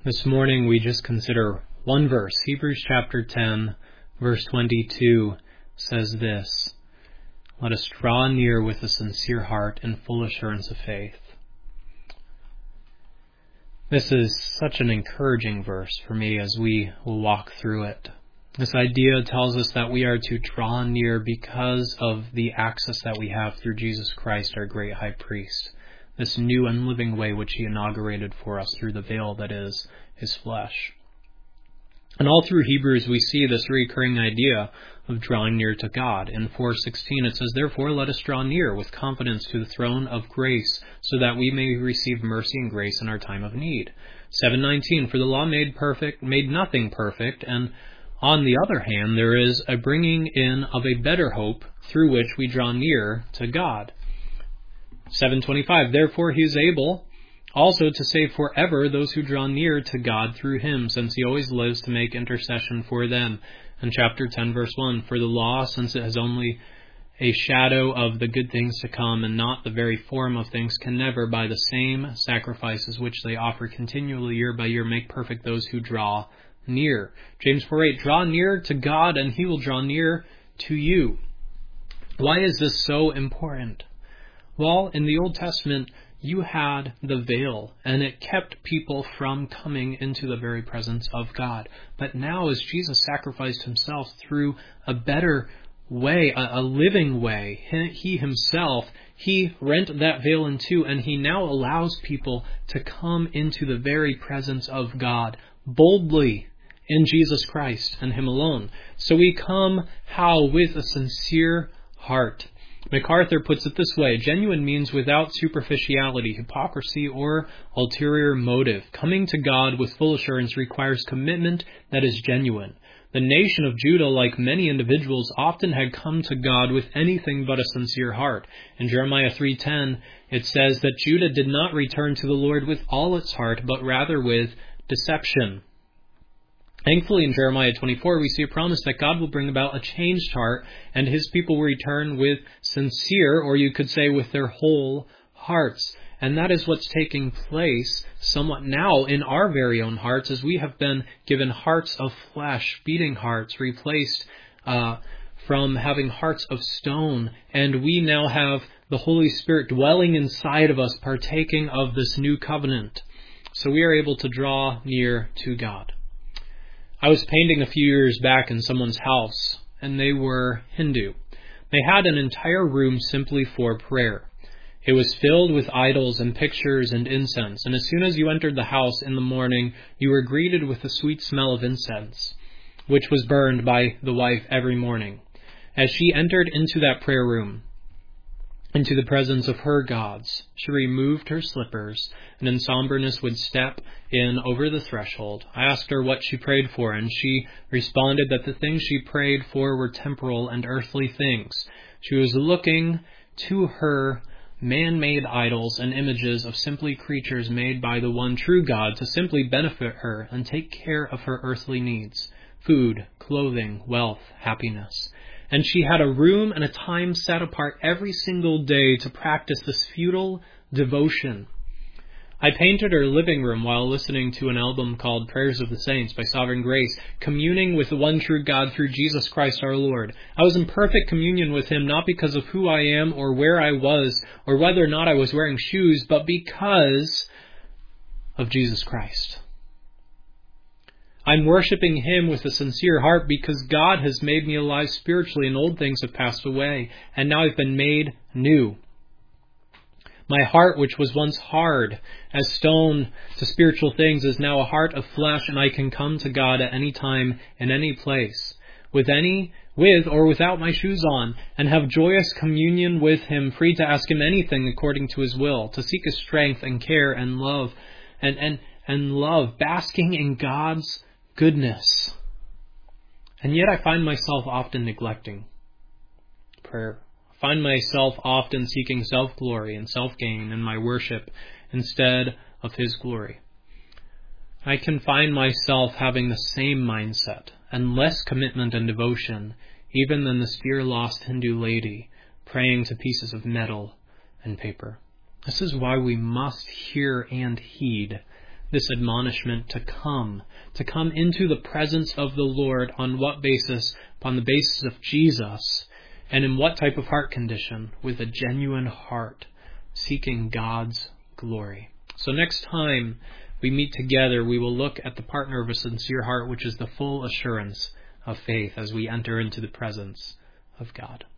This morning we just consider one verse. Hebrews chapter 10, verse 22 says this: "Let us draw near with a sincere heart and full assurance of faith." This is such an encouraging verse for me as we will walk through it. This idea tells us that we are to draw near because of the access that we have through Jesus Christ, our great high priest. This new and living way which he inaugurated for us through the veil that is his flesh. And all through Hebrews we see this recurring idea of drawing near to God. In 4:16 it says, "Therefore let us draw near with confidence to the throne of grace, so that we may receive mercy and grace in our time of need." 7:19, "For the law made nothing perfect, and on the other hand there is a bringing in of a better hope through which we draw near to God." 7:25, "Therefore he is able also to save forever those who draw near to God through him, since he always lives to make intercession for them." And chapter 10, verse 1, "For the law, since it has only a shadow of the good things to come and not the very form of things, can never, by the same sacrifices which they offer continually year by year, make perfect those who draw near." James 4:8, "Draw near to God and he will draw near to you." Why is this so important? Well, in the Old Testament, you had the veil, and it kept people from coming into the very presence of God. But now, as Jesus sacrificed himself through a better way, a living way, he himself, he rent that veil in two, and he now allows people to come into the very presence of God boldly in Jesus Christ and him alone. So we come, how? With a sincere heart. MacArthur puts it this way: "Genuine means without superficiality, hypocrisy, or ulterior motive. Coming to God with full assurance requires commitment that is genuine. The nation of Judah, like many individuals, often had come to God with anything but a sincere heart. In Jeremiah 3:10, it says that Judah did not return to the Lord with all its heart, but rather with deception." Thankfully, in Jeremiah 24, we see a promise that God will bring about a changed heart, and his people will return with sincere, or you could say with their whole hearts. And that is what's taking place somewhat now in our very own hearts, as we have been given hearts of flesh, beating hearts, replaced from having hearts of stone. And we now have the Holy Spirit dwelling inside of us, partaking of this new covenant. So we are able to draw near to God. I was painting a few years back in someone's house, and they were Hindu. They had an entire room simply for prayer. It was filled with idols and pictures and incense, and as soon as you entered the house in the morning, you were greeted with the sweet smell of incense, which was burned by the wife every morning. As she entered into that prayer room, into the presence of her gods, she removed her slippers, and in somberness would step in over the threshold. I asked her what she prayed for, and she responded that the things she prayed for were temporal and earthly things. She was looking to her man-made idols and images of simply creatures made by the one true God to simply benefit her and take care of her earthly needs: food, clothing, wealth, happiness. And she had a room and a time set apart every single day to practice this futile devotion. I painted her living room while listening to an album called Prayers of the Saints by Sovereign Grace, communing with the one true God through Jesus Christ our Lord. I was in perfect communion with him, not because of who I am or where I was or whether or not I was wearing shoes, but because of Jesus Christ. I'm worshiping him with a sincere heart because God has made me alive spiritually, and old things have passed away, and now I've been made new. My heart, which was once hard as stone to spiritual things, is now a heart of flesh, and I can come to God at any time, in any place, with or without my shoes on, and have joyous communion with him, free to ask him anything according to his will, to seek his strength and care and love, and love, basking in God's goodness. And yet I find myself often neglecting prayer. I find myself often seeking self-glory and self-gain in my worship instead of his glory. I can find myself having the same mindset and less commitment and devotion even than this dear lost Hindu lady praying to pieces of metal and paper. This is why we must hear and heed this admonishment to come into the presence of the Lord. On what basis? Upon the basis of Jesus. And in what type of heart condition? With a genuine heart, seeking God's glory. So next time we meet together, we will look at the partner of a sincere heart, which is the full assurance of faith as we enter into the presence of God.